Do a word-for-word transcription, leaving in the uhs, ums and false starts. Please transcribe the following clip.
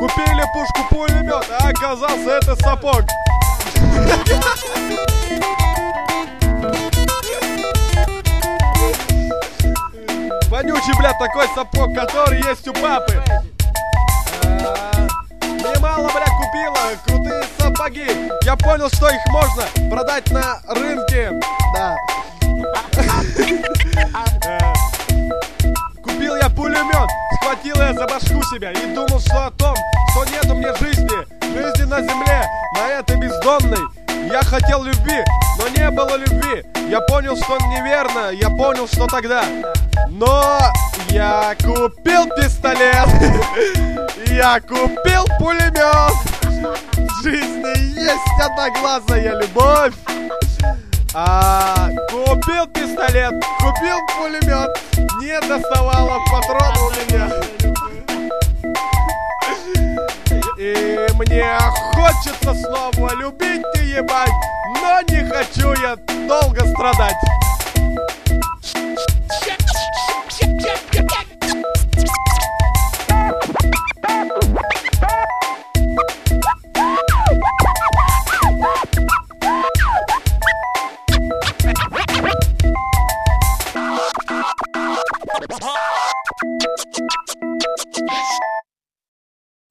Купили пушку-пулемет, а оказался это сапог. Вонючий, блядь, такой сапог, который есть у папы. Немало, бля, купила крутые сапоги. Я понял, что их можно продать на рынке. Да. Купил я пулемет, схватил я за башку себя и думал, что о том, что нету мне жизни, жизни на земле, на этой бездонной. Я хотел любви, но не было любви. Я понял, что неверно, я понял, что тогда. Но я купил пистолет, я купил пулемет. В жизни есть одноглазая любовь. А, купил пистолет, купил пулемет, не доставало патрон у меня. И мне хочется снова любить и ебать, но не хочу я долго страдать.